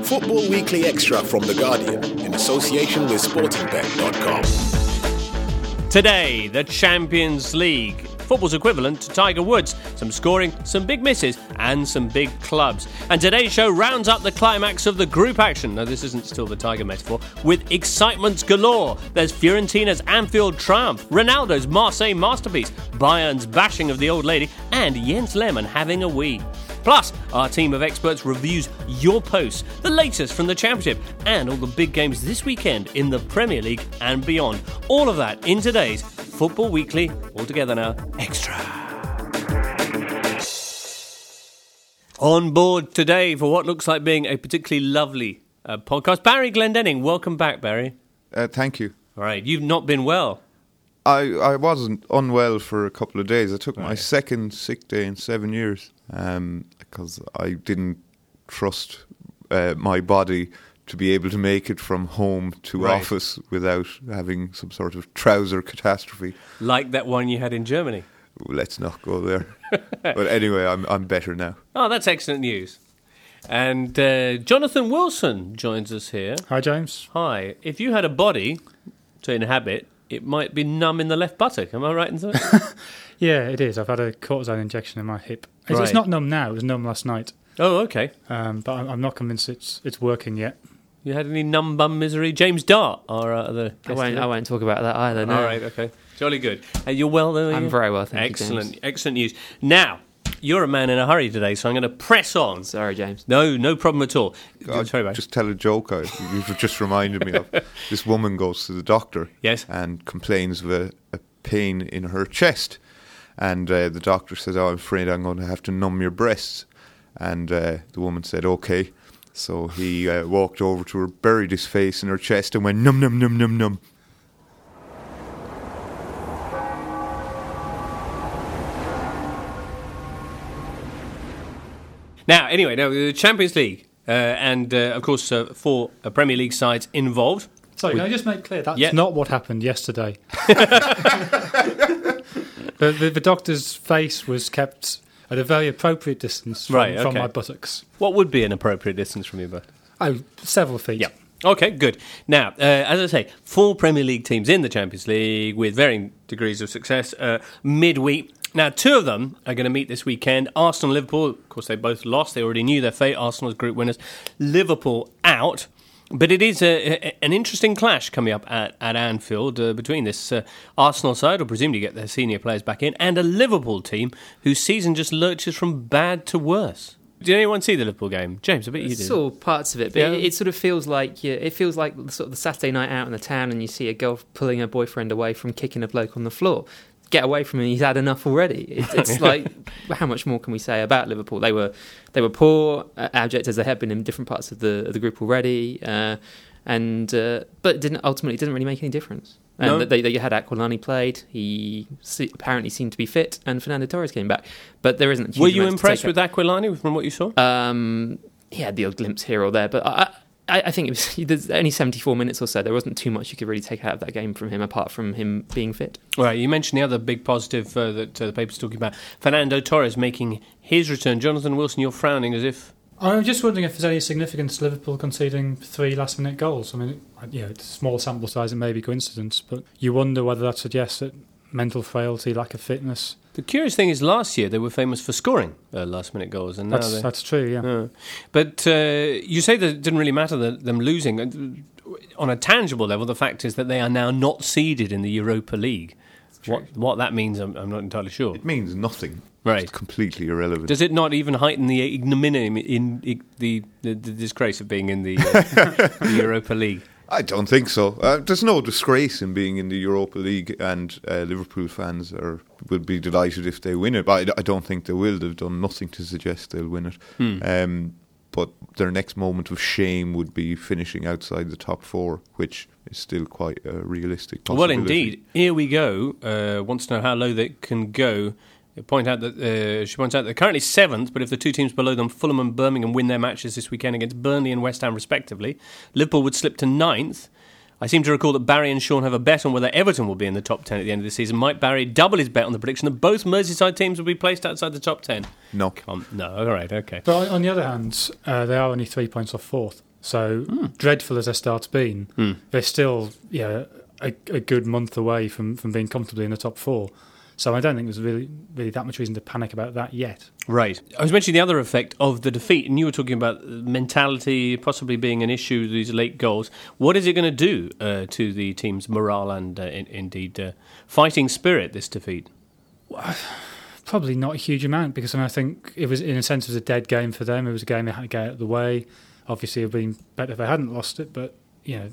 Football Weekly Extra from The Guardian in association with SportingBet.com. Today, the Champions League. Football's equivalent to Tiger Woods. Some scoring, some big misses, and some big clubs. And today's show rounds up the climax of the group action. No, this isn't still the Tiger metaphor. With excitements galore. There's Fiorentina's Anfield triumph, Ronaldo's Marseille masterpiece, Bayern's bashing of the old lady, and Jens Lehmann having a wee. Plus, our team of experts reviews your posts, the latest from the Championship, and all the big games this weekend in the Premier League and beyond. All of that in today's Football Weekly, all together now, Extra. On board today for what looks like being a particularly lovely podcast, Barry Glendenning. Welcome back, Barry. Thank you. All right, you've not been well. I wasn't unwell for a couple of days. I took my second sick day in 7 years because I didn't trust my body to be able to make it from home to office without having some sort of trouser catastrophe. Like that one you had in Germany. Let's not go there. But anyway, I'm better now. Oh, that's excellent news. And Jonathan Wilson joins us here. Hi, James. Hi. If you had a body to inhabit, it might be numb in the left buttock. Am I right in saying? Yeah, it is. I've had a cortisone injection in my hip. It's not numb now. It was numb last night. Oh, okay. But I'm not convinced it's working yet. You had any numb bum misery? James Dart, our other guest. I won't talk about that either. No. All right, okay. Jolly good. You're well, though? I'm very well, thank you, Excellent, James. excellent news. Now, you're a man in a hurry today, so I'm going to press on. Sorry, James. No problem at all. Sorry, mate. Just tell a joke you've just reminded me of. This woman goes to the doctor and complains of a pain in her chest. And the doctor says, I'm afraid I'm going to have to numb your breasts. And the woman said, okay. So he walked over to her, buried his face in her chest and went, num, num, num, num, num. Now, the Champions League and, of course, 4 Premier League sides involved. Sorry, can I just make clear, that's not what happened yesterday. The doctor's face was kept at a very appropriate distance from my buttocks. What would be an appropriate distance from your butt? Oh, several feet. Yeah. Okay, good. Now, as I say, 4 Premier League teams in the Champions League with varying degrees of success midweek. Now, 2 of them are going to meet this weekend. Arsenal and Liverpool, of course, they both lost. They already knew their fate. Arsenal as group winners. Liverpool out. But it is an interesting clash coming up at Anfield between this Arsenal side, who presumably get their senior players back in, and a Liverpool team whose season just lurches from bad to worse. Did anyone see the Liverpool game? James, I bet you did. Saw parts of it, but it sort of feels like sort of the Saturday night out in the town and you see a girl pulling her boyfriend away from kicking a bloke on the floor. Get away from him, he's had enough already. It's like, how much more can we say about Liverpool? They were poor, abject as they had been in different parts of the group already, but it didn't really make any difference. And they had Aquilani played. He apparently seemed to be fit, and Fernando Torres came back. But there isn't. Were you impressed with Aquilani from what you saw? He had the odd glimpse here or there, but I think there's only 74 minutes or so. There wasn't too much you could really take out of that game from him, apart from him being fit. All right, you mentioned the other big positive that the paper's talking about, Fernando Torres making his return. Jonathan Wilson, you're frowning as if... I'm just wondering if there's any significance to Liverpool conceding 3 last-minute goals. I mean, it's a small sample size, it may be coincidence, but you wonder whether that suggests that mental frailty, lack of fitness... The curious thing is, last year they were famous for scoring last-minute goals, and that's true. Yeah, but you say that it didn't really matter them losing. On a tangible level, the fact is that they are now not seeded in the Europa League. What that means, I'm not entirely sure. It means nothing. Right, it's completely irrelevant. Does it not even heighten the ignominy in the disgrace of being in the Europa League? I don't think so. There's no disgrace in being in the Europa League, and Liverpool fans will be delighted if they win it. But I don't think they will. They've done nothing to suggest they'll win it. But their next moment of shame would be finishing outside the top 4, which is still quite a realistic possibility. Well, indeed. Here we go. Wants to know how low they can go. She points out that they're currently 7th, but if the 2 teams below them, Fulham and Birmingham, win their matches this weekend against Burnley and West Ham respectively, Liverpool would slip to 9th. I seem to recall that Barry and Sean have a bet on whether Everton will be in the top 10 at the end of the season. Might Barry double his bet on the prediction that both Merseyside teams will be placed outside the top 10? No. No, all right, okay. But on the other hand, they are only 3 points off fourth. So dreadful as their start's been, they're still a good month away from being comfortably in the top 4. So I don't think there's really that much reason to panic about that yet. Right. I was mentioning the other effect of the defeat, and you were talking about mentality possibly being an issue, these late goals. What is it going to do to the team's morale and, indeed, fighting spirit, this defeat? Probably not a huge amount, because I think it was, in a sense, it was a dead game for them. It was a game they had to get out of the way. Obviously, it would have been better if they hadn't lost it, but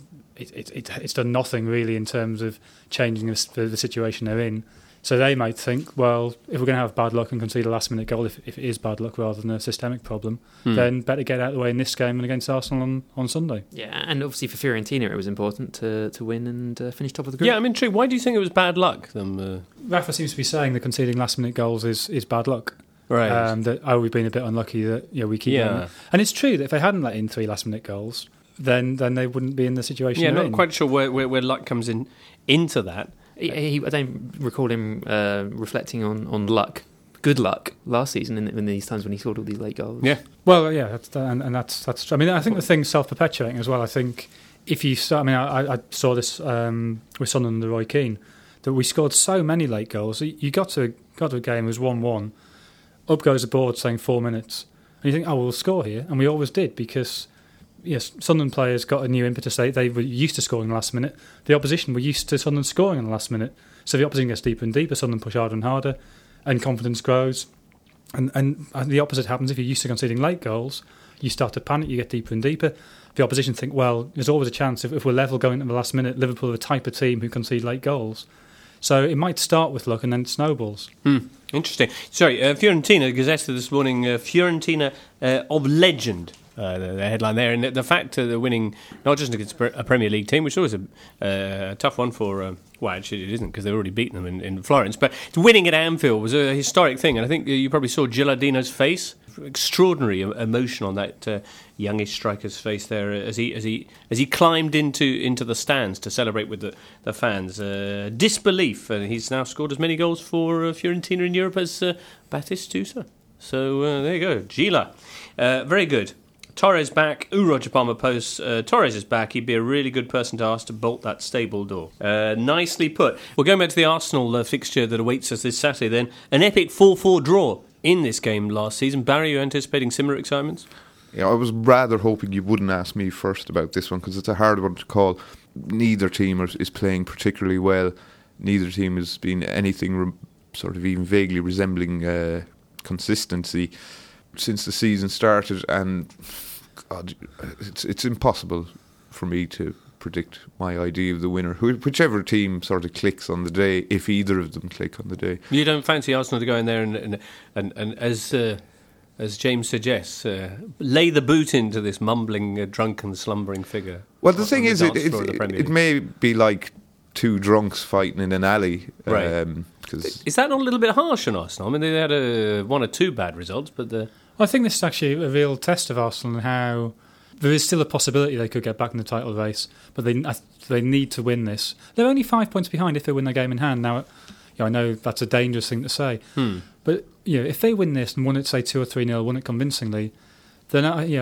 it's done nothing really in terms of changing the situation they're in. So they might think, well, if we're going to have bad luck and concede a last-minute goal, if it is bad luck rather than a systemic problem, then better get out of the way in this game and against Arsenal on Sunday. Yeah, and obviously for Fiorentina it was important to win and finish top of the group. Yeah, I'm intrigued. Why do you think it was bad luck? Rafa seems to be saying that conceding last-minute goals is bad luck. Right. That we've been a bit unlucky that we keep going. And it's true that if they hadn't let in 3 last-minute goals, then they wouldn't be in the situation they're in. Yeah, not quite sure where luck comes into that. I don't recall him reflecting on luck, good luck, last season in these times when he scored all these late goals. Yeah. Well, yeah, that's true. I mean, I think the thing's self-perpetuating as well. I think if you start, I saw this with Sunderland under Roy Keane, that we scored so many late goals. You got to a game, it was 1-1, up goes the board saying 4 minutes, and you think, we'll score here, and we always did, because yes, Sunderland players got a new impetus. They were used to scoring in the last minute. The opposition were used to Sunderland scoring in the last minute. So the opposition gets deeper and deeper. Sunderland push harder and harder, and confidence grows. And the opposite happens if you're used to conceding late goals. You start to panic. You get deeper and deeper. The opposition think, well, there's always a chance if we're level going into the last minute. Liverpool are the type of team who concede late goals. So it might start with luck and then it snowballs. Interesting. Sorry, Fiorentina, Gazzetta this morning. Fiorentina of legend. The headline there, and the fact that they're winning not just against a Premier League team, which is always a tough one for. Well, actually, it isn't because they've already beaten them in Florence. But winning at Anfield was a historic thing, and I think you probably saw Gilardino's face. Extraordinary emotion on that youngish striker's face there as he climbed into the stands to celebrate with the fans. Disbelief, and he's now scored as many goals for Fiorentina in Europe as Batistuta. So there you go, Gila, very good. Torres back. Roger Palmer posts, Torres is back. He'd be a really good person to ask to bolt that stable door. Nicely put. We're going back to the Arsenal fixture that awaits us this Saturday then. An epic 4-4 draw in this game last season. Barry, are you anticipating similar excitements? Yeah, I was rather hoping you wouldn't ask me first about this one, because it's a hard one to call. Neither team is playing particularly well. Neither team has been anything sort of even vaguely resembling consistency since the season started, and God, it's impossible for me to predict my idea of the winner. Whichever team sort of clicks on the day, if either of them click on the day. You don't fancy Arsenal to go in there and as James suggests, lay the boot into this mumbling, drunken, slumbering figure? Well, the thing is, it may be like two drunks fighting in an alley. Right. Is that not a little bit harsh on Arsenal? I mean, they had 1 or 2 bad results, but I think this is actually a real test of Arsenal and how there is still a possibility they could get back in the title race, but they need to win this. They're only 5 points behind if they win their game in hand. Now, I know that's a dangerous thing to say, but if they win this and won it, say 2 or 3-0, won it convincingly, then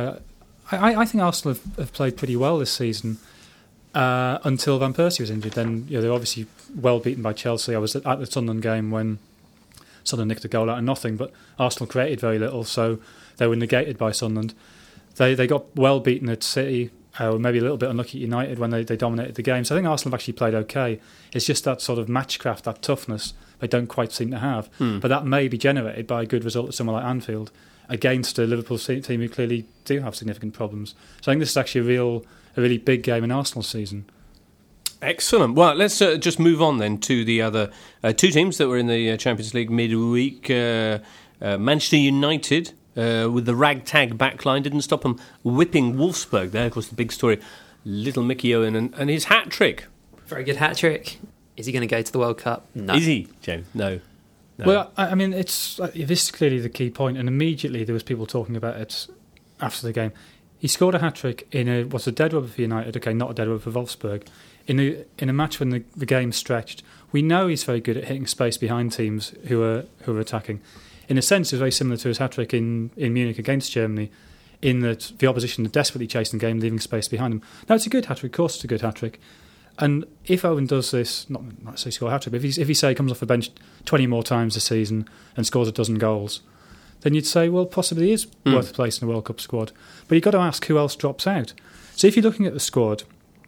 I think Arsenal have played pretty well this season until Van Persie was injured. Then they're obviously well beaten by Chelsea. I was at the Sunderland game when Sunderland nicked a goal out of nothing, but Arsenal created very little, so they were negated by Sunderland. They got well beaten at City, maybe a little bit unlucky at United when they dominated the game. So I think Arsenal have actually played okay. It's just that sort of matchcraft, that toughness, they don't quite seem to have. But that may be generated by a good result at somewhere like Anfield against a Liverpool team who clearly do have significant problems. So I think this is actually a really big game in Arsenal's season. Excellent. Well, let's just move on then to the other 2 teams that were in the Champions League midweek. Manchester United, with the ragtag backline, didn't stop them whipping Wolfsburg. There, of course, the big story, little Mickey Owen and his hat-trick. Very good hat-trick. Is he going to go to the World Cup? No. Is he, James? No. Well, I mean, this is clearly the key point, and immediately there was people talking about it after the game. he scored a hat-trick in a dead rubber for United. Okay, not a dead rubber for Wolfsburg. In a match when the game stretched. We know he's very good at hitting space behind teams who are attacking. In a sense, it's very similar to his hat-trick in Munich against Germany, in that the opposition are desperately chasing the game, leaving space behind them. Now, it's a good hat-trick. Of course, it's a good hat-trick. And if Owen does this, not say score a hat-trick, but if he say comes off the bench 20 more times this season and scores a dozen goals, then you'd say, well, possibly he is worth a place in the World Cup squad. But you've got to ask who else drops out. So if you're looking at the squad,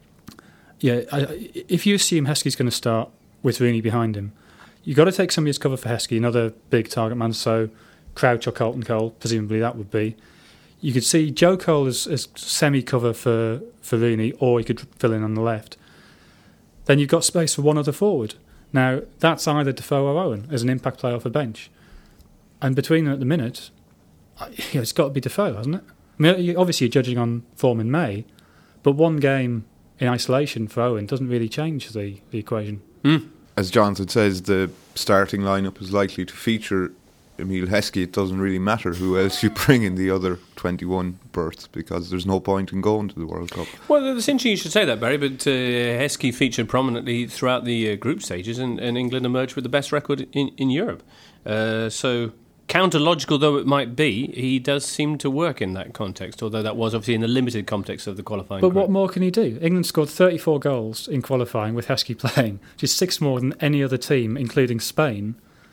if you assume Heskey's going to start with Rooney behind him, you've got to take somebody as cover for Heskey, another big target man, so Crouch or Carlton Cole, presumably that would be. You could see Joe Cole as semi-cover for Rooney, or he could fill in on the left. Then you've got space for one other forward. Now, that's either Defoe or Owen as an impact player off the bench. And between them at the minute, it's got to be Defoe, hasn't it? I mean, obviously you're judging on form in May, but one game in isolation for Owen doesn't really change the equation. As Jonathan says, the starting lineup is likely to feature Emile Heskey. It doesn't really matter who else you bring in the other 21 berths, because there's no point in going to the World Cup. Well, it's interesting you should say that, Barry, but Heskey featured prominently throughout the group stages, and England emerged with the best record in Europe. So, counter-logical though it might be, he does seem to work in that context, although that was obviously in the limited context of the qualifying But group. what more can he do? England scored 34 goals in qualifying with Heskey playing, which is 6 more than any other team, including Spain.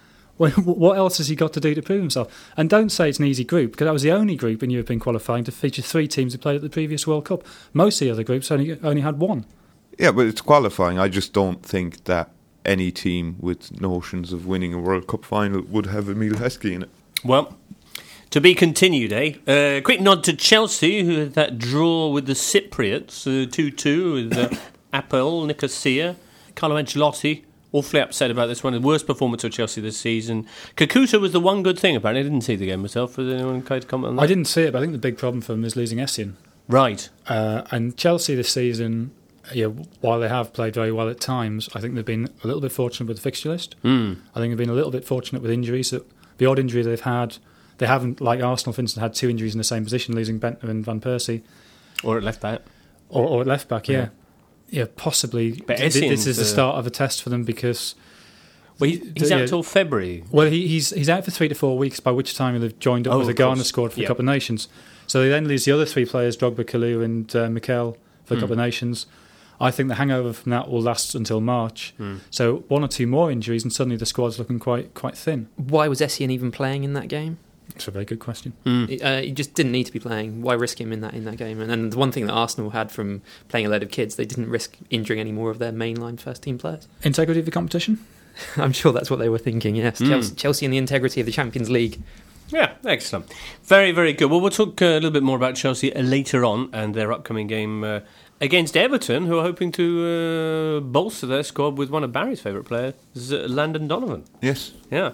What else has he got to do to prove himself? And don't say it's an easy group, because that was the only group in European qualifying to feature 3 teams who played at the previous World Cup. Most of the other groups only had 1. Yeah, but it's qualifying. I just don't think that any team with notions of winning a World Cup final would have Emile Heskey in it. Well, to be continued, eh? Quick nod to Chelsea, who had that draw with the Cypriots, 2-2 with Apple, Nicosia. Carlo Ancelotti, awfully upset about this one. The worst performance of Chelsea this season. Kakuta was the one good thing, apparently. I didn't see the game myself. Was anyone care to comment on that? I didn't see it, but I think the big problem for them is losing Essien. Right. And Chelsea this season, while they have played very well at times, I think they've been a little bit fortunate with the fixture list. I think they've been a little bit fortunate with injuries. The odd injury they've had, they haven't, like Arsenal, for instance, had 2 injuries in the same position, losing Bentner and Van Persie. Or at left back. Or at left back, yeah. Yeah, possibly. But this is the start of a test for them, because... Well, he's out till February. Well, he's out for 3 to 4 weeks, by which time he'll have joined up with the Ghana squad for the Cup of Nations. So they then lose the other 3 players, Drogba, Kalou and Mikel, for the Cup of Nations. I think the hangover from that will last until March. So 1 or 2 more injuries, and suddenly the squad's looking quite thin. Why was Essien even playing in that game? That's a very good question. He just didn't need to be playing. Why risk him in that game? And the one thing that Arsenal had from playing a load of kids, they didn't risk injuring any more of their mainline first-team players. Integrity of the competition? I'm sure that's what they were thinking, yes. Chelsea and the integrity of the Champions League. Yeah, excellent. Very, very good. Well, we'll talk a little bit more about Chelsea later on and their upcoming game against Everton, who are hoping to bolster their squad with one of Barry's favourite players, Landon Donovan. Yes. Yeah.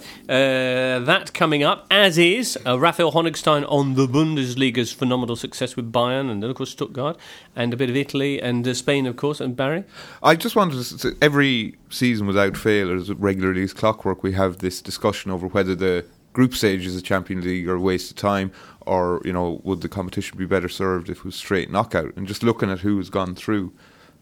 That coming up, as is Raphael Honigstein on the Bundesliga's phenomenal success with Bayern and, of course, Stuttgart, and a bit of Italy and Spain, of course, and Barry. I just wanted to say, every season without fail, as regularly as clockwork, we have this discussion over whether the group stages of Champions League are a waste of time, or would the competition be better served if it was straight knockout. And just looking at who has gone through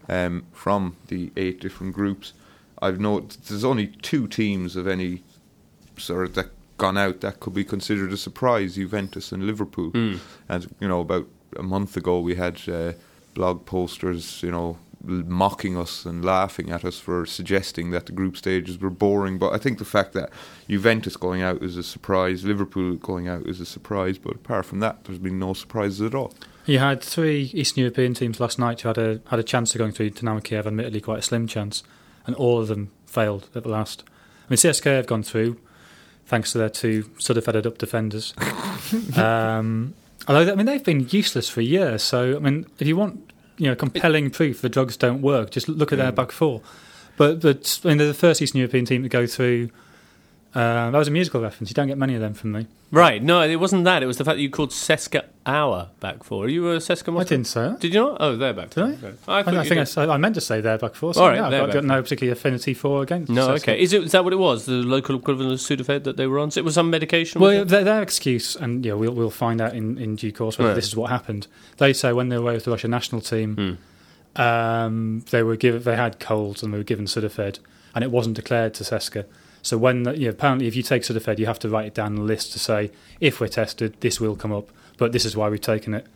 from the 8 different groups, I've noted there's only 2 teams of any sort that gone out that could be considered a surprise: Juventus and Liverpool. And about a month ago we had blog posters mocking us and laughing at us for suggesting that the group stages were boring. But I think the fact that Juventus going out is a surprise, Liverpool going out is a surprise, but apart from that, there's been no surprises at all. You had 3 Eastern European teams last night who had a chance of going through. Dynamo Kiev, admittedly quite a slim chance, and all of them failed at the last. I mean, CSKA have gone through thanks to their 2 sort of headed up defenders. Although they've been useless for a year. So if you want compelling proof the drugs don't work, just look at their back 4. But they're the first Eastern European team to go through That was a musical reference. You don't get many of them from me. Right. No, it wasn't that. It was the fact that you called CSKA our back four. Are you a CSKA Moscow? I didn't say that. Did you not? Oh, they're back four. Did I? I meant to say their back four. So all right, I've got no particular affinity for against No, CSKA. okay. Is that what it was? The local equivalent of Sudafed that they were on? So it was some medication? Well, their excuse, and we'll find out in due course whether this is what happened. They say when they were away with the Russian national team, they had colds and they were given Sudafed, and it wasn't declared to CSKA. So when apparently if you take Sudafed, you have to write it down on the list to say if we're tested, this will come up, but this is why we've taken it.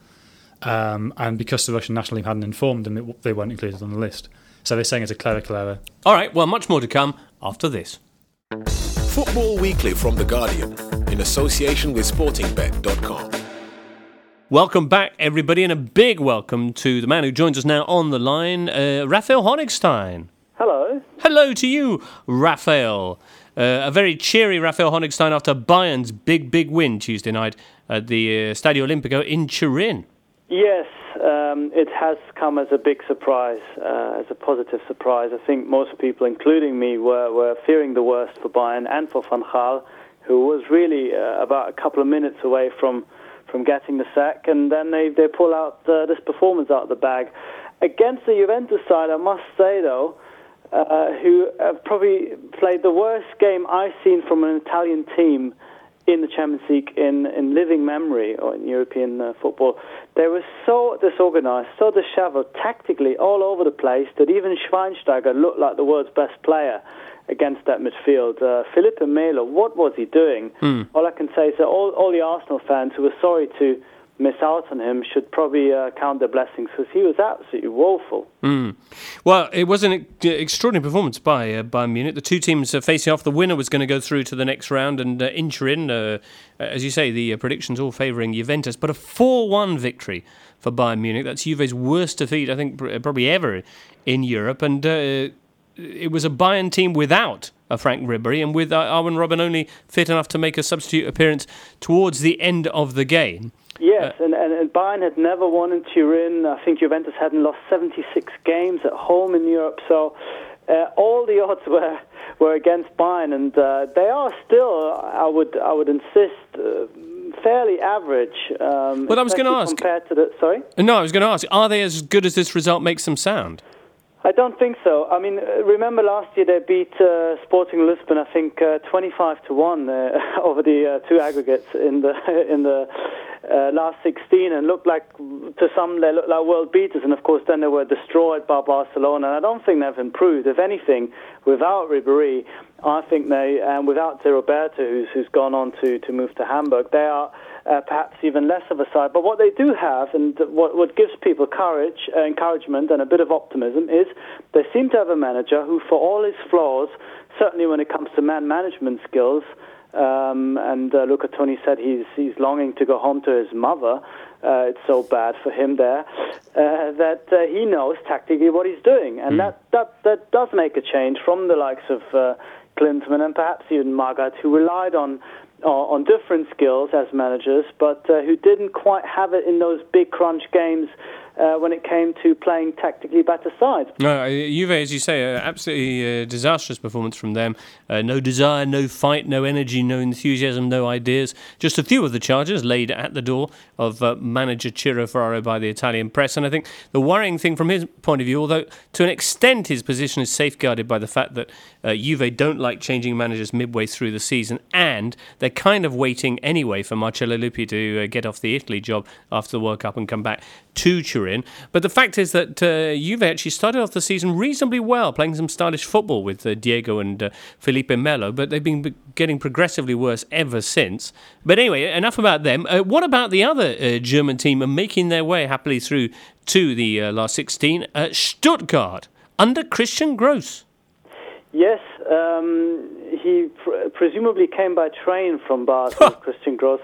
And because the Russian national team hadn't informed them, they weren't included on the list. So they're saying it's a clerical error. All right, well, much more to come after this. Football Weekly from The Guardian, in association with SportingBet.com. Welcome back, everybody, and a big welcome to the man who joins us now on the line, Raphael Honigstein. Hello. Hello to you, Raphael. A very cheery Raphael Honigstein after Bayern's big win Tuesday night at the Stadio Olimpico in Turin. Yes, it has come as a big surprise, as a positive surprise. I think most people, including me, were fearing the worst for Bayern and for Van Gaal, who was really about a couple of minutes away from getting the sack, and then they pull out this performance out of the bag. Against the Juventus side, I must say, though, who have probably played the worst game I've seen from an Italian team in the Champions League in living memory or in European football. They were so disorganized, so disheveled, tactically all over the place that even Schweinsteiger looked like the world's best player against that midfield. Felipe Melo, what was he doing? All I can say is that all the Arsenal fans who were sorry to miss out on him should probably count their blessings, because he was absolutely woeful. Well, it was an extraordinary performance by Bayern Munich. The two teams facing off. The winner was going to go through to the next round, and in Turin, as you say, the predictions all favouring Juventus, but a 4-1 victory for Bayern Munich. That's Juve's worst defeat, I think, probably ever in Europe, and it was a Bayern team without a Frank Ribery, and with Arjen Robben only fit enough to make a substitute appearance towards the end of the game. Yes, and Bayern had never won in Turin. I think Juventus hadn't lost 76 games at home in Europe. So all the odds were against Bayern, and they are still, I would insist, fairly average. Well, I was going to ask. Compared to sorry? No, I was going to ask, are they as good as this result makes them sound? I don't think so. I mean, remember last year they beat Sporting Lisbon, I think 25-1 over the two aggregates in the last 16, and looked like, to some, they looked like world beaters, and of course then they were destroyed by Barcelona. And I don't think they've improved. If anything, without Ribéry, I think and without De Roberto, who's gone on to move to Hamburg, they are perhaps even less of a side. But what they do have, and what gives people courage, encouragement, and a bit of optimism, is they seem to have a manager who, for all his flaws, certainly when it comes to man management skills, and Luca Toni said he's longing to go home to his mother. It's so bad for him there, that he knows tactically what he's doing, and that does make a change from the likes of Klinsmann and perhaps even Magath, who relied on different skills as managers, but who didn't quite have it in those big crunch games when it came to playing tactically better sides. Juve, as you say, absolutely disastrous performance from them. No desire, no fight, no energy, no enthusiasm, no ideas. Just a few of the charges laid at the door of manager Ciro Ferraro by the Italian press. And I think the worrying thing from his point of view, although to an extent his position is safeguarded by the fact that Juve don't like changing managers midway through the season, and they're kind of waiting anyway for Marcello Lippi to get off the Italy job after the World Cup and come back to Turin. But the fact is that Juve actually started off the season reasonably well, playing some stylish football with Diego and Felipe Melo, but they've been getting progressively worse ever since. But anyway, enough about them. What about the other German team making their way happily through to the last 16? Stuttgart, under Christian Gross. Yes, he presumably came by train from Basel, Christian Gross.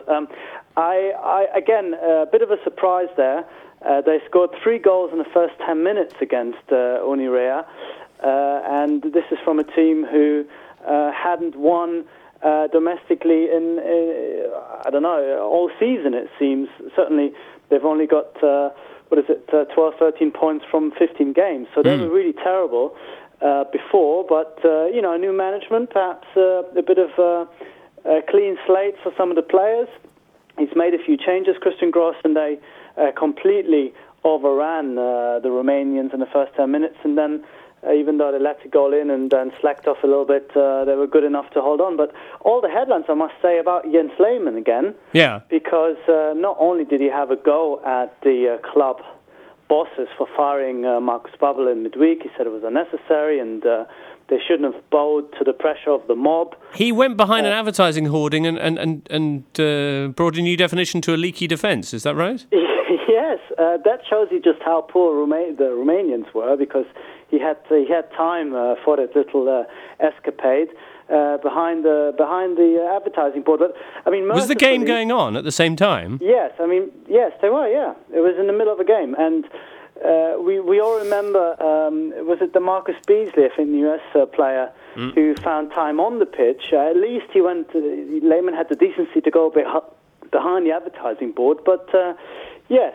Again, a bit of a surprise there. They scored 3 goals in the first 10 minutes against Unirea, and this is from a team who hadn't won domestically in all season, it seems. Certainly, they've only got 12, 13 points from 15 games. So they were really terrible before, but, new management, perhaps a bit of a clean slate for some of the players. He's made a few changes, Christian Gross, and they completely overran the Romanians in the first 10 minutes, and then even though they let the goal in and slacked off a little bit, they were good enough to hold on. But all the headlines, I must say, about Jens Lehmann again. Yeah. Because not only did he have a go at the club bosses for firing Markus Babbel in midweek, he said it was unnecessary and they shouldn't have bowed to the pressure of the mob. He went behind an advertising hoarding and brought a new definition to a leaky defence, is that right? Yes, that shows you just how poor the Romanians were, because he had time for that little escapade behind the advertising board. But I mean, was the game going on at the same time? Yes, yes, they were. Yeah, it was in the middle of a game, and we all remember. Was it the Marcus Beasley, I think, the US player, who found time on the pitch? At least he went. Lehmann had the decency to go behind the advertising board, but. Yes,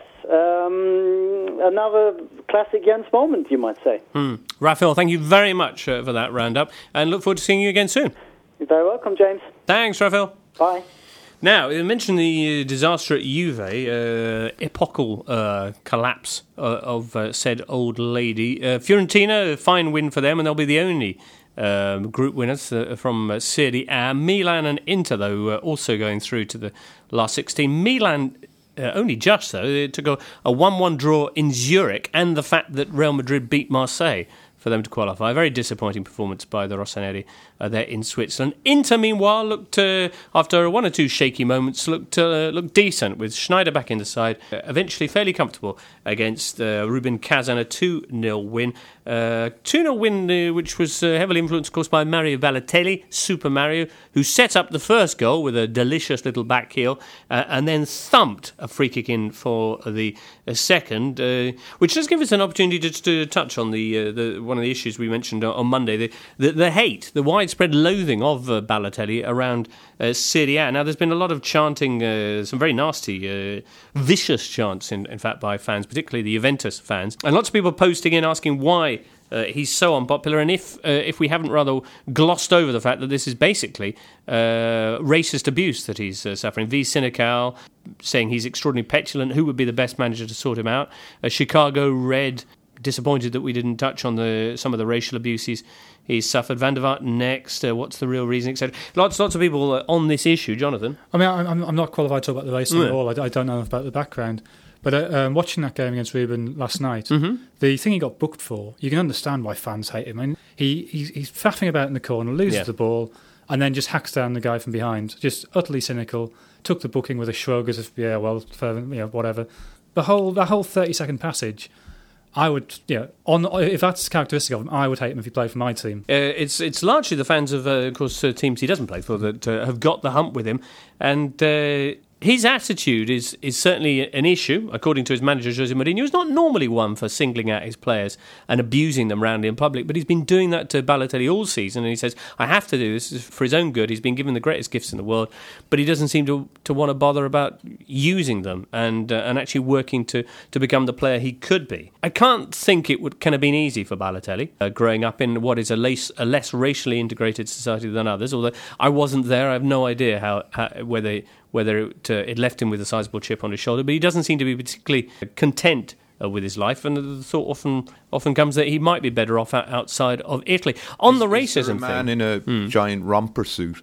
another classic Jens moment, you might say. Raphael, thank you very much for that roundup, and look forward to seeing you again soon. You're very welcome, James. Thanks, Raphael. Bye. Now, you mentioned the disaster at Juve, epochal collapse of said old lady. Fiorentina, a fine win for them, and they'll be the only group winners from Serie A. Milan and Inter, though, also going through to the last 16. Milan... only just, though. It took a 1-1 draw in Zurich and the fact that Real Madrid beat Marseille for them to qualify. A very disappointing performance by the Rossoneri there in Switzerland. Inter, meanwhile, looked, after one or two shaky moments, looked decent, with Schneider back in the side. Eventually fairly comfortable against Rubin Kazan, a 2-0 win. 2-0 win which was heavily influenced, of course, by Mario Balotelli, Super Mario, who set up the first goal with a delicious little back heel and then thumped a free kick in for the second, which does give us an opportunity to touch on the one of the issues we mentioned on Monday, the hate, the widespread loathing of Balotelli around Serie A. Now, there's been a lot of chanting, some very nasty, vicious chants, in fact, by fans, particularly the Juventus fans, and lots of people posting in asking why he's so unpopular, and if we haven't rather glossed over the fact that this is basically racist abuse that he's suffering. V. Sinical saying he's extraordinarily petulant. Who would be the best manager to sort him out? Chicago Red disappointed that we didn't touch on some of the racial abuse he's suffered. Van der Vaart next. What's the real reason, etc. Lots of people on this issue. Jonathan? I mean, I'm not qualified to talk about the race at all. I don't know enough about the background. But watching that game against Ruben last night, the thing he got booked for, you can understand why fans hate him. I mean, he's faffing about in the corner, loses the ball, and then just hacks down the guy from behind. Just utterly cynical. Took the booking with a shrug, as if, whatever. The whole 30-second passage. I would, if that's characteristic of him, I would hate him if he played for my team. It's largely the fans of course, teams he doesn't play for that have got the hump with him, and his attitude is certainly an issue, according to his manager, Jose Mourinho. He's not normally one for singling out his players and abusing them roundly in public, but he's been doing that to Balotelli all season, and he says, I have to do this for his own good. He's been given the greatest gifts in the world, but he doesn't seem to want to bother about using them and actually working to become the player he could be. I can't think it can have been easy for Balotelli, growing up in what is a less racially integrated society than others, although I wasn't there. I have no idea whether it left him with a sizable chip on his shoulder, but he doesn't seem to be particularly content with his life, and the thought often comes that he might be better off outside of Italy. On the racism thing, a man in a giant romper suit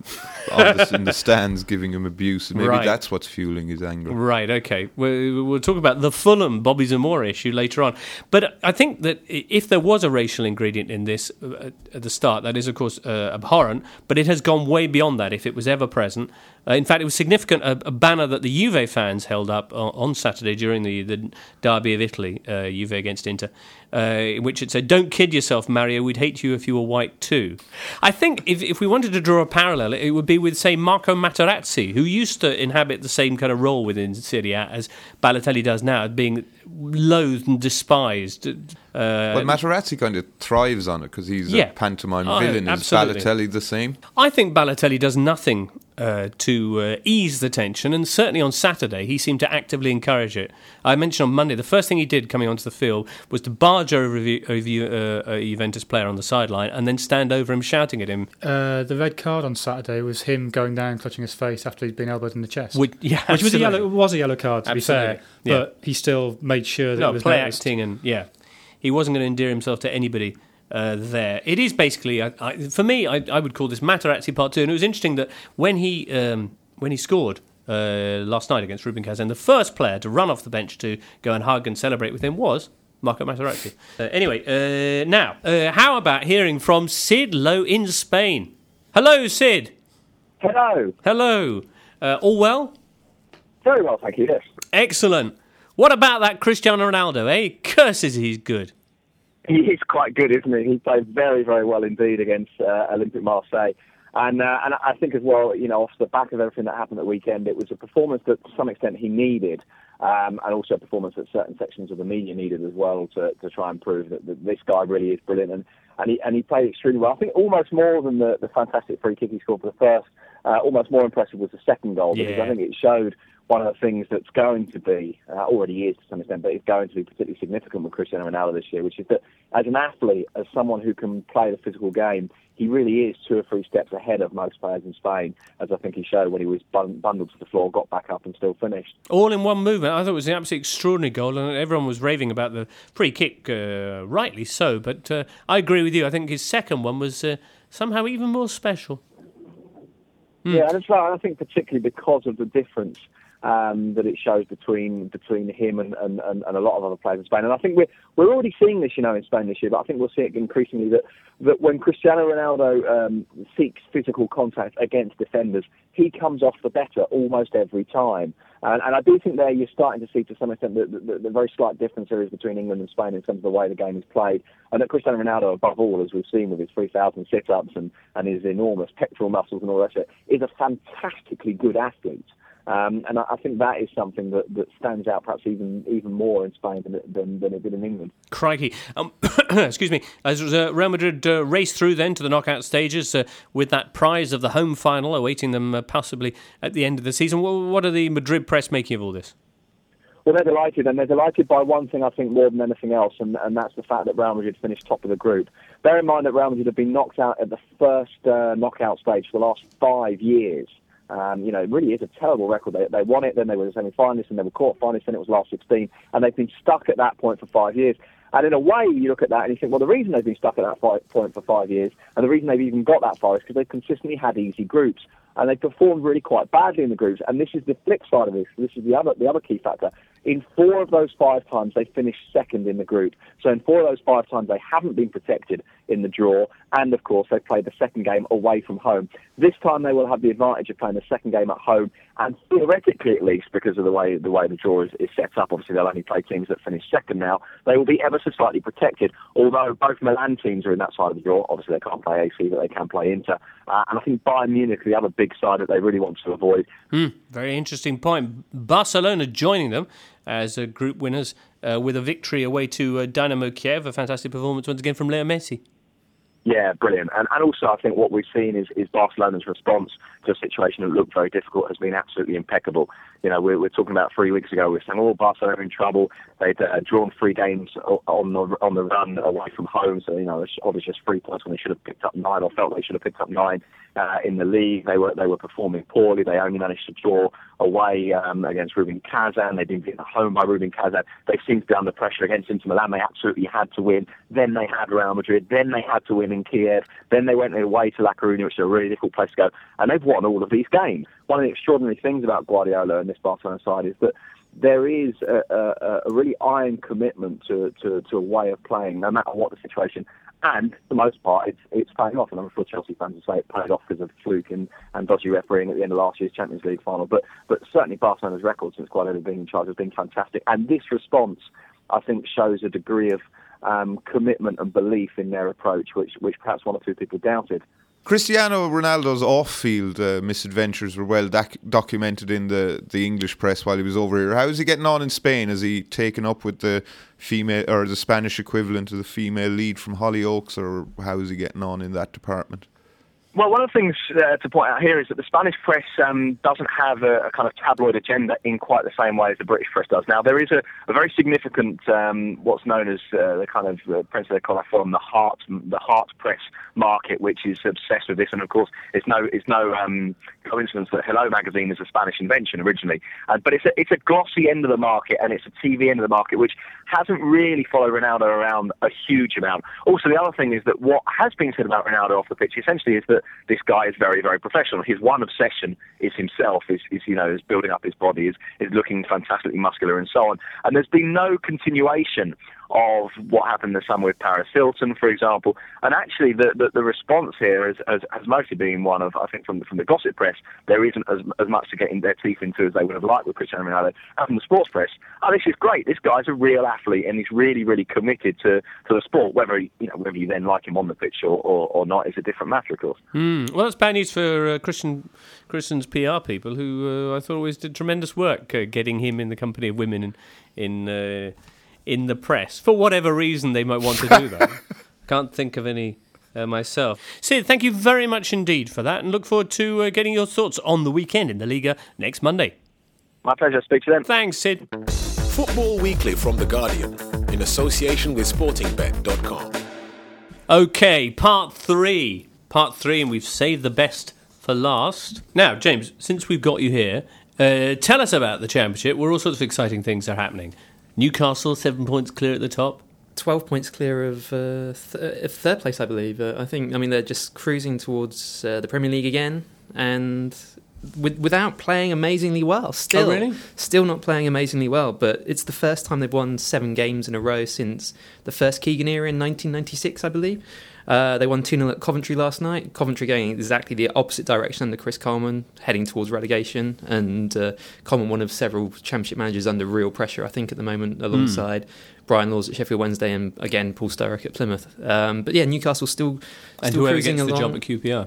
in the stands giving him abuse. Maybe that's what's fueling his anger. Right, okay. We'll talk about the Fulham Bobby Zamora issue later on. But I think that if there was a racial ingredient in this at the start, that is, of course, abhorrent, but it has gone way beyond that if it was ever present. In fact, it was significant, a banner that the Juve fans held up on Saturday during the Derby of Italy, Juve against Inter, in which it said, "Don't kid yourself, Mario, we'd hate you if you were white too." I think if we wanted to draw a parallel, it would be with, say, Marco Materazzi, who used to inhabit the same kind of role within Serie A as Balotelli does now, being loathed and despised. Well, Materazzi kind of thrives on it because he's a pantomime villain. Absolutely. Is Balotelli the same? I think Balotelli does nothing to ease the tension, and certainly on Saturday he seemed to actively encourage it. I mentioned on Monday the first thing he did coming onto the field was to barge over a Juventus player on the sideline and then stand over him shouting at him. The red card on Saturday was him going down clutching his face after he'd been elbowed in the chest. Which was a yellow card, to be fair, but he still made sure that it was play noticed. Acting, and he wasn't going to endear himself to anybody there. It is basically, for me, I would call this Materazzi Part 2, and it was interesting that when he scored last night against Rubin Kazan, the first player to run off the bench to go and hug and celebrate with him was Marco Materazzi. Now, how about hearing from Sid Lowe in Spain? Hello, Sid. Hello. All well? Very well, thank you, yes. Excellent. What about that Cristiano Ronaldo, eh? Curses, he's good. He is quite good, isn't he? He played very, very well indeed against Olympique Marseille. And I think as well, off the back of everything that happened at the weekend, it was a performance that to some extent he needed, and also a performance that certain sections of the media needed as well to try and prove that this guy really is brilliant. And he played extremely well. I think almost more than the fantastic free kick he scored for the first, almost more impressive was the second goal, because I think it showed one of the things that's going to be, already is to some extent, but it's going to be particularly significant with Cristiano Ronaldo this year, which is that as an athlete, as someone who can play the physical game, he really is 2 or 3 steps ahead of most players in Spain, as I think he showed when he was bundled to the floor, got back up and still finished. All in one movement. I thought it was an absolutely extraordinary goal, and everyone was raving about the free kick, rightly so, but I agree with you. I think his second one was somehow even more special. Yeah, and that's right. I think particularly because of the difference that it shows between him and a lot of other players in Spain. And I think we're already seeing this, in Spain this year, but I think we'll see it increasingly that when Cristiano Ronaldo seeks physical contact against defenders, he comes off the better almost every time. And I do think there you're starting to see to some extent the very slight difference there is between England and Spain in terms of the way the game is played. And that Cristiano Ronaldo, above all, as we've seen with his 3,000 sit-ups and his enormous pectoral muscles and all that, is a fantastically good athlete. And I think that is something that stands out perhaps even more in Spain than it did in England. Crikey. Excuse me. As Real Madrid race through then to the knockout stages with that prize of the home final awaiting them possibly at the end of the season. What are the Madrid press making of all this? Well, they're delighted, and they're delighted by one thing, I think, more than anything else, and that's the fact that Real Madrid finished top of the group. Bear in mind that Real Madrid have been knocked out at the first knockout stage for the last 5 years. It really is a terrible record. They won it, then they were the semi-finalists, and they were quarter-finalists, and it was last 16, and they've been stuck at that point for 5 years. And in a way, you look at that and you think, well, the reason they've been stuck at that point for 5 years, and the reason they've even got that far is because they've consistently had easy groups, and they performed really quite badly in the groups. And this is the flip side of this. This is the other key factor. In 4 of those 5 times, they finished second in the group. So in 4 of those 5 times, they haven't been protected in the draw. And, of course, they played the second game away from home. This time, they will have the advantage of playing the second game at home. And theoretically, at least, because of the way the draw is set up, obviously they'll only play teams that finish second now. They will be ever so slightly protected. Although both Milan teams are in that side of the draw. Obviously, they can't play AC, but they can play Inter. And I think Bayern Munich, the other big side that they really want to avoid. Very interesting point. Barcelona joining them as group winners with a victory away to Dynamo Kiev. A fantastic performance once again from Leo Messi. Yeah, brilliant. And also I think what we've seen is Barcelona's response to a situation that looked very difficult has been absolutely impeccable. We're talking about 3 weeks ago, we're saying, Barcelona are in trouble. They'd drawn 3 games on the run away from home. So, it's obviously just 3 points when they should have picked up 9 or felt they should have picked up 9 in the league. They were performing poorly. They only managed to draw away against Rubin Kazan. They'd been beaten at home by Rubin Kazan. They seemed to be under pressure against Inter Milan. They absolutely had to win. Then they had Real Madrid. Then they had to win in Kiev. Then they went away to La Coruña, which is a really difficult place to go. And they've won all of these games. One of the extraordinary things about Guardiola and this Barcelona side is that there is a really iron commitment to a way of playing, no matter what the situation. And for the most part, it's paying off. And I'm sure Chelsea fans will say it paid off because of fluke and dodgy refereeing at the end of last year's Champions League final. But certainly Barcelona's record since Guardiola being in charge has been fantastic. And this response, I think, shows a degree of commitment and belief in their approach, which perhaps 1 or 2 people doubted. Cristiano Ronaldo's off-field misadventures were well documented in the English press while he was over here. How is he getting on in Spain? Has he taken up with the female or the Spanish equivalent of the female lead from Hollyoaks, or how is he getting on in that department? Well, one of the things to point out here is that the Spanish press doesn't have a kind of tabloid agenda in quite the same way as the British press does. Now, there is a very significant, what's known as the kind of prensa de corazón, the heart press market, which is obsessed with this. And of course, it's no coincidence that Hello magazine is a Spanish invention originally. But it's a glossy end of the market, and it's a TV end of the market, which hasn't really followed Ronaldo around a huge amount. Also, the other thing is that what has been said about Ronaldo off the pitch essentially is that this guy is very, very professional. His one obsession is himself, is building up his body, is looking fantastically muscular and so on. And there's been no continuation of what happened this summer with Paris Hilton, for example. And actually, the response here has mostly been one of, I think, from the gossip press, there isn't as much to get in their teeth into as they would have liked with Cristiano Ronaldo. And from the sports press, this is great. This guy's a real athlete, and he's really, really committed to the sport. Whether you then like him on the pitch or not is a different matter, of course. Well, that's bad news for Christian's PR people, who I thought always did tremendous work getting him in the company of women in the press, for whatever reason they might want to do that. Can't think of any myself. Sid, thank you very much indeed for that, and look forward to getting your thoughts on the weekend in the Liga next Monday. My pleasure. Speak to them. Thanks, Sid. Football Weekly from The Guardian, in association with SportingBet.com. Okay, part three, and we've saved the best for last. Now, James, since we've got you here, tell us about the Championship, where all sorts of exciting things are happening. Newcastle, 7 points clear at the top. 12 points clear of third place, I believe. I think they're just cruising towards the Premier League again, and without playing amazingly well. Still, oh, really? Still not playing amazingly well, but it's the first time they've won 7 games in a row since the first Keegan era in 1996, I believe. They won 2-0 at Coventry last night. Coventry going exactly the opposite direction under Chris Coleman, heading towards relegation. And Coleman, one of several Championship managers under real pressure, I think, at the moment, alongside Brian Laws at Sheffield Wednesday and, again, Paul Sturrock at Plymouth. But, yeah, Newcastle still and whoever cruising gets along. The job at QPR.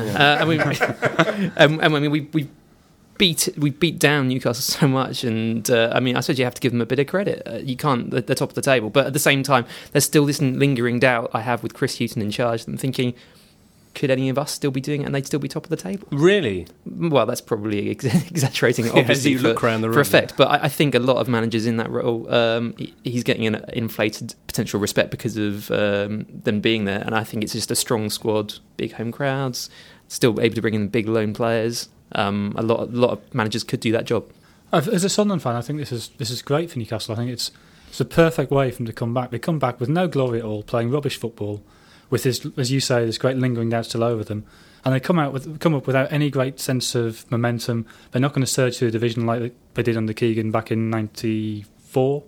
We beat down Newcastle so much, and I suppose you have to give them a bit of credit. You can't, they're top of the table, but at the same time, there's still this lingering doubt I have with Chris Hughton in charge. I'm thinking, could any of us still be doing it and they'd still be top of the table? Really? Well, that's probably exaggerating, obviously, for effect. But I think a lot of managers in that role, he's getting an inflated potential respect because of them being there, and I think it's just a strong squad, big home crowds, still able to bring in big loan players. A lot of managers could do that job. As a Sunderland fan, I think this is great for Newcastle. I think it's a perfect way for them to come back. They come back with no glory at all, playing rubbish football, with this, as you say, this great lingering doubt still over them, and they come up without any great sense of momentum. They're not going to surge through the division like they did under Keegan back in '94.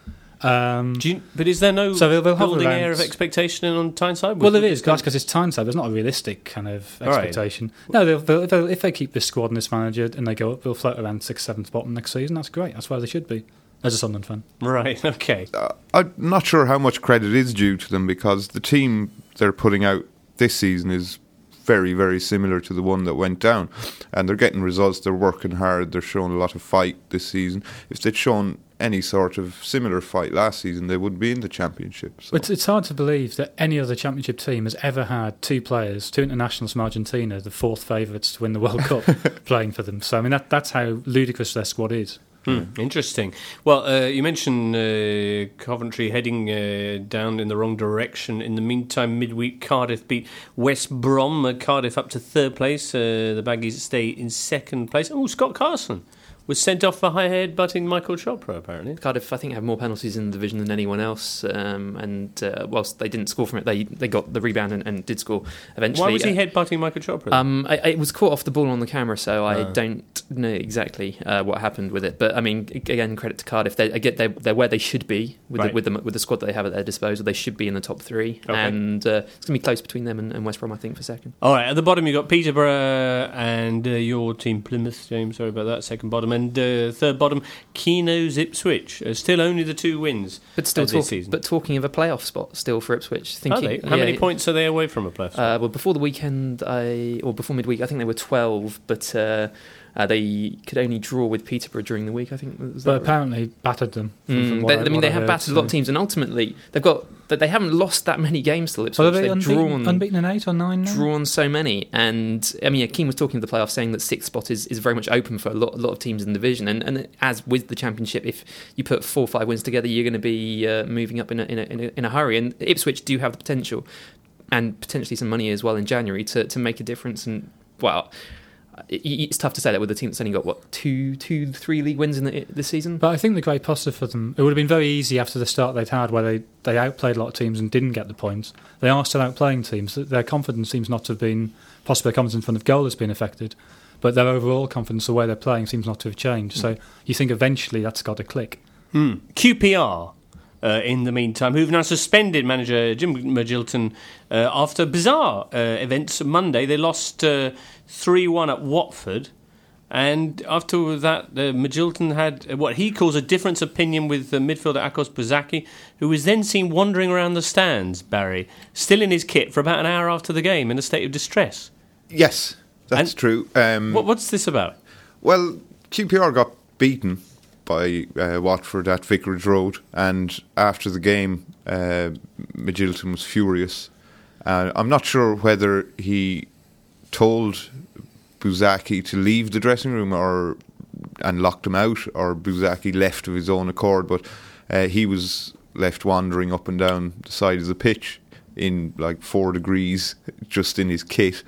But is there no building air of expectation on Tyneside? Well, there is. That's because it's Tyneside. There's not a realistic kind of expectation. Right. No, they'll, if they keep this squad and this manager and they go up, they'll float around 6th, 7th bottom next season. That's great. That's where they should be, as a Sunderland fan. Right, okay. I'm not sure how much credit is due to them, because the team they're putting out this season is very, very similar to the one that went down. And they're getting results, they're working hard, they're showing a lot of fight this season. If they'd shown any sort of similar fight last season, they would be in the Championship. So. It's hard to believe that any other Championship team has ever had 2 players, 2 internationals from Argentina, the 4th favourites to win the World Cup, playing for them. So, I mean, that's how ludicrous their squad is. Interesting. Well, you mentioned Coventry heading down in the wrong direction. In the meantime, midweek, Cardiff beat West Brom. Cardiff up to 3rd place. The Baggies stay in 2nd place. Oh, Scott Carson was sent off for high-head butting Michael Chopra, apparently. Cardiff, I think, have more penalties in the division than anyone else. And whilst they didn't score from it, they got the rebound and did score eventually. Why was he head-butting Michael Chopra? It was caught off the ball on the camera, so I don't know exactly what happened with it. But, I mean, again, credit to Cardiff. They're where they should be with the squad that they have at their disposal. They should be in the top 3. Okay. And it's going to be close between them and West Brom, I think, for 2nd. All right, at the bottom you've got Peterborough and your team Plymouth, James. Sorry about that, 2nd bottom. And 3rd bottom, Keno's Ipswich. Still only the 2 wins this season. But talking of a playoff spot still for Ipswich. How many points are they away from a playoff spot? Well, before the weekend, before midweek, I think they were 12, but they could only draw with Peterborough during the week, I think. But apparently battered them. They have battered a lot of teams, and ultimately they've But they haven't lost that many games to Ipswich. Well, they've unbeaten in 8 or 9 now? Drawn so many. And, I mean, Keane was talking to the playoffs saying that 6th spot is very much open for a lot of teams in the division. And as with the Championship, if you put 4 or 5 wins together, you're going to be moving up in a hurry. And Ipswich do have the potential, and potentially some money as well in January, to make a difference. And, well, it's tough to say that with a team that's only got, 3 league wins in this season. But I think the great positive for them, it would have been very easy after the start they'd had, where they outplayed a lot of teams and didn't get the points. They are still outplaying teams. Their confidence seems not to have been, possibly their confidence in front of goal has been affected, but their overall confidence, the way they're playing, seems not to have changed. So you think eventually that's got to click. QPR, in the meantime, who've now suspended manager Jim Magilton after bizarre events. Monday, they lost 3-1 at Watford, and after that, Magilton had what he calls a difference opinion with midfielder Akos Buzaki, who was then seen wandering around the stands, Barry, still in his kit for about an hour after the game in a state of distress. Yes, that's true. What's this about? Well, QPR got beaten by Watford at Vicarage Road, and after the game, Magilton was furious. I'm not sure whether he told Buzaki to leave the dressing room and locked him out, or Buzaki left of his own accord, but he was left wandering up and down the side of the pitch in like 4 degrees, just in his kit,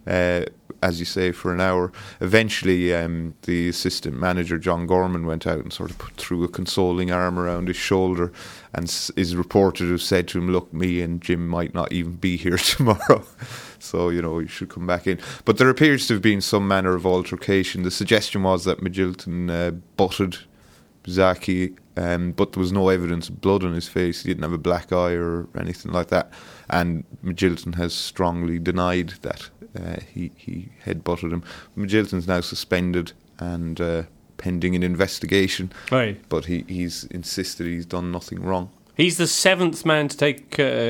as you say, for an hour. Eventually, the assistant manager, John Gorman, went out and sort of threw a consoling arm around his shoulder, and is reported to have said to him, look, me and Jim might not even be here tomorrow, so, you should come back in. But there appears to have been some manner of altercation. The suggestion was that Magilton butted Buzaki, but there was no evidence of blood on his face. He didn't have a black eye or anything like that, and Magilton has strongly denied that he head-butted him. Magilton's now suspended and pending an investigation, right? But he's insisted he's done nothing wrong. He's the 7th man to take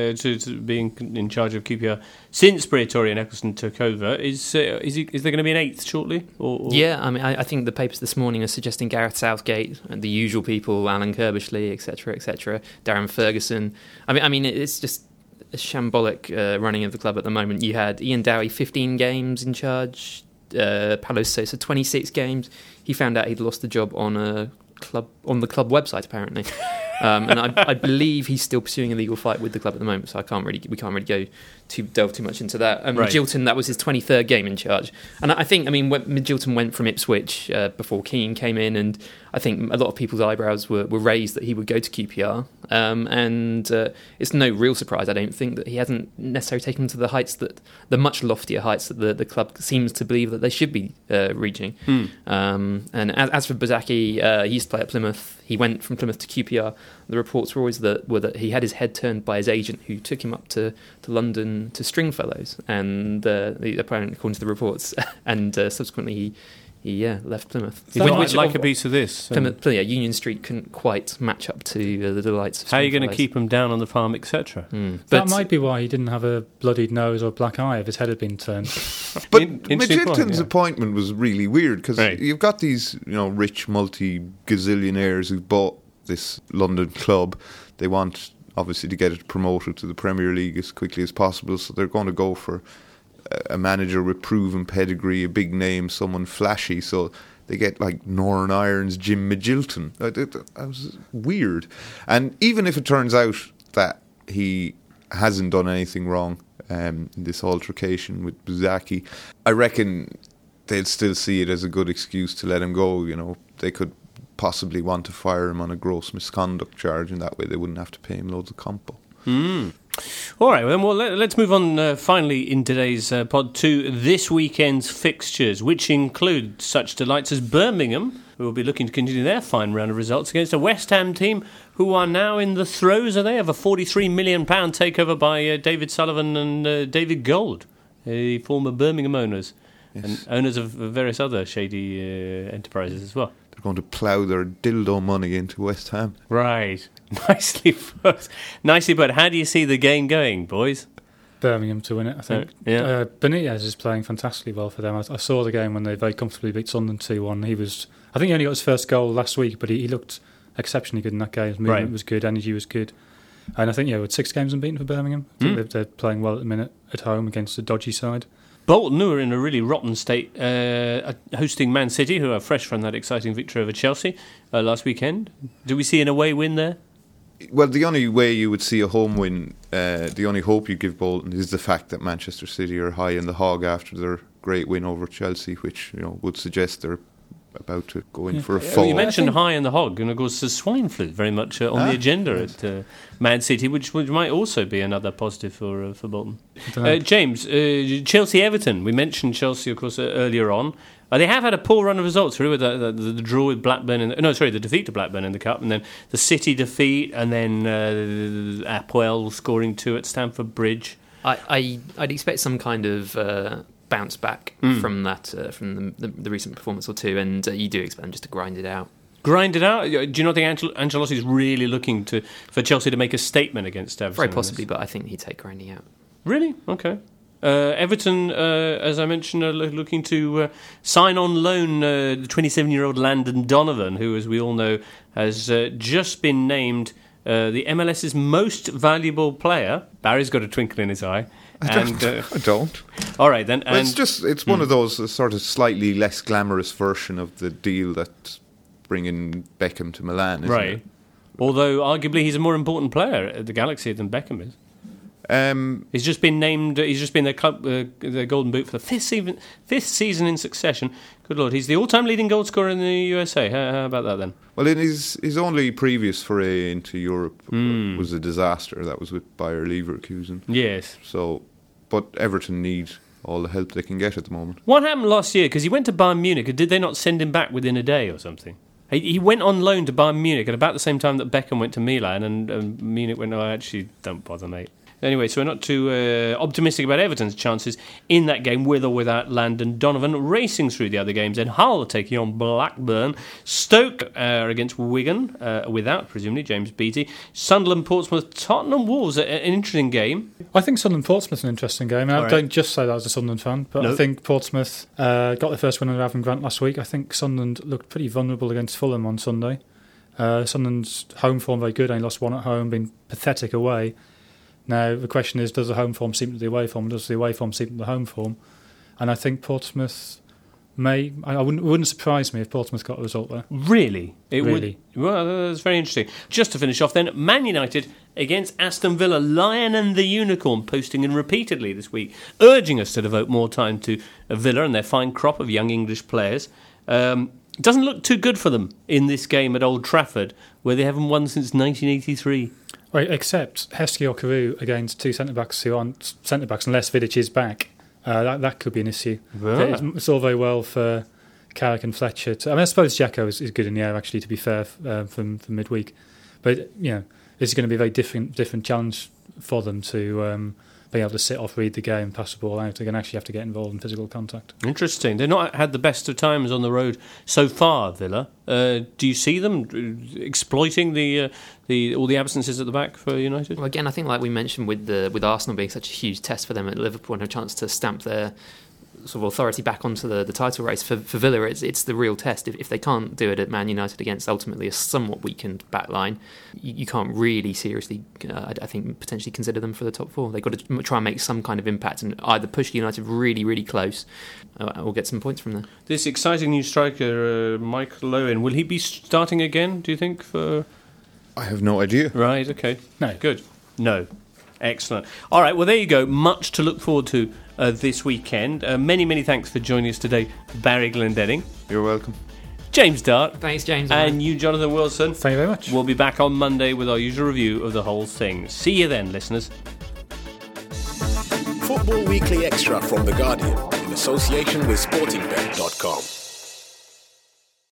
to being in charge of QPR since Briatore and Eccleston took over. Is there going to be an 8th shortly? Or? Yeah, I mean, I think the papers this morning are suggesting Gareth Southgate and the usual people, Alan Kirbishley, etc., Darren Ferguson. I mean, it's just a shambolic running of the club at the moment. You had Ian Dowie, 15 games in charge. Paulo Sousa, 26 games. He found out he'd lost the job on the club website, apparently. And I believe he's still pursuing a legal fight with the club at the moment, so we can't really delve too much into that. Right. Magilton, that was his 23rd game in charge, and I think, when Magilton went from Ipswich before Keane came in, and I think a lot of people's eyebrows were raised that he would go to QPR, and it's no real surprise, I don't think, that he hasn't necessarily taken to the much loftier heights that the club seems to believe that they should be reaching. And as for Buzaki, he used to play at Plymouth. He went from Plymouth to QPR. The reports were always that he had his head turned by his agent, who took him up to London to Stringfellows, and apparently, according to the reports, and subsequently he left Plymouth. He might like a piece of this. Union Street couldn't quite match up to the delights of How are you going to keep him down on the farm, etc.? That might be why he didn't have a bloodied nose or a black eye if his head had been turned. But Magilton's appointment was really weird, because you've got these rich multi-gazillionaires who bought this London club. They want, obviously, to get it promoted to the Premier League as quickly as possible, so they're going to go for a manager with proven pedigree, a big name, someone flashy, so they get like Northern Iron's Jim Magilton. That was weird. And even if it turns out that he hasn't done anything wrong in this altercation with Buzaki, I reckon they'd still see it as a good excuse to let him go. They could possibly want to fire him on a gross misconduct charge, and that way they wouldn't have to pay him loads of compo. All right, well, let's move on finally in today's pod to this weekend's fixtures, which include such delights as Birmingham, who will be looking to continue their fine round of results against a West Ham team who are now in the throes, of a £43 million takeover by David Sullivan and David Gold, the former Birmingham owners, and owners of various other shady enterprises as well. They're going to plough their dildo money into West Ham. Right. Nicely put. How do you see the game going, boys? Birmingham to win it, I think. Benitez is playing fantastically well for them. I saw the game when they very comfortably beat Sunderland 2-1. I think he only got his first goal last week, but he looked exceptionally good in that game. His movement was good, energy was good. And I think, with 6 games unbeaten for Birmingham. I think they're playing well at the minute at home against a dodgy side. Bolton, who are in a really rotten state, hosting Man City, who are fresh from that exciting victory over Chelsea last weekend. Do we see an away win there? Well, the only way you would see a home win, the only hope you give Bolton is the fact that Manchester City are high in the hog after their great win over Chelsea, which would suggest they're about to go in for a fall. You mentioned high in the hog, and of course the swine flu very much on the agenda at Man City, which might also be another positive for Bolton. James, Chelsea-Everton. We mentioned Chelsea, of course, earlier on. They have had a poor run of results, really, with the draw with Blackburn. The defeat to Blackburn in the Cup, and then the City defeat, and then Apoel scoring 2 at Stamford Bridge. I'd expect some kind of bounce back from that, from the recent performance or two, and you do expect them just to grind it out. Grind it out? Do you not think Ancelotti's really looking for Chelsea to make a statement against Everton? Very possibly, but I think he'd take grinding out. Really? Okay. Everton, as I mentioned, are looking to sign on loan the 27-year-old Landon Donovan, who, as we all know, has just been named the MLS's most valuable player. Barry's got a twinkle in his eye. I don't. All right, then. Well, it's one of those sort of slightly less glamorous version of the deal that's bringing Beckham to Milan, isn't it? Although, arguably, he's a more important player at the Galaxy than Beckham is. He's just been named. He's just been their club, the Golden Boot for the fifth season in succession. Good Lord, he's the all-time leading goal scorer in the USA. How about that then? Well, in his only previous foray into Europe was a disaster. That was with Bayer Leverkusen. Yes. But Everton need all the help they can get at the moment. What happened last year? Because he went to Bayern Munich. Did they not send him back within a day or something? He went on loan to Bayern Munich at about the same time that Beckham went to Milan, and Munich went, actually, don't bother, mate. Anyway, so we're not too optimistic about Everton's chances in that game, with or without Landon Donovan. Racing through the other games, then Hull taking on Blackburn. Stoke are against Wigan, without, presumably, James Beattie. Sunderland, Portsmouth, Tottenham Wolves, an interesting game. I think Sunderland-Portsmouth's an interesting game. I don't just say that as a Sunderland fan, but I think Portsmouth got their first win under Avram Grant last week. I think Sunderland looked pretty vulnerable against Fulham on Sunday. Sunderland's home form very good, only lost 1 at home, been pathetic away. Now, the question is, does the home form seem to the away form, or does the away form seem to the home form? And I think Portsmouth it wouldn't surprise me if Portsmouth got a result there. Really? Really. Well, that's very interesting. Just to finish off then, Man United against Aston Villa. Lion and the Unicorn posting in repeatedly this week, urging us to devote more time to Villa and their fine crop of young English players. Doesn't look too good for them in this game at Old Trafford, where they haven't won since 1983. Right, except Heskey or Carew against 2 centre-backs who aren't centre-backs unless Vidic is back. That could be an issue. It's all very well for Carrick and Fletcher. I suppose Jacko is good in the air, actually, to be fair, from midweek. But, this is going to be a very different challenge for them to be able to sit off, read the game, pass the ball out. They're going to actually have to get involved in physical contact. Interesting. They've not had the best of times on the road so far, Villa. Do you see them exploiting all the absences at the back for United? Well, again, I think like we mentioned with Arsenal being such a huge test for them at Liverpool and a chance to stamp their sort of authority back onto the title race for Villa, it's the real test. If they can't do it at Man United against ultimately a somewhat weakened back line, you can't really seriously, I think, potentially consider them for the top 4. They've got to try and make some kind of impact and either push United really, really close or get some points from there. This exciting new striker, Michael Owen, will he be starting again, do you think? I have no idea. Right, okay. No. Good. No. Excellent. All right, well, there you go. Much to look forward to this weekend. Many thanks for joining us today, Barry Glendenning. You're welcome. James Dart. Thanks, James. And you, Jonathan Wilson. Thank you very much. We'll be back on Monday with our usual review of the whole thing. See you then, listeners. Football Weekly Extra from The Guardian in association with SportingBet.com.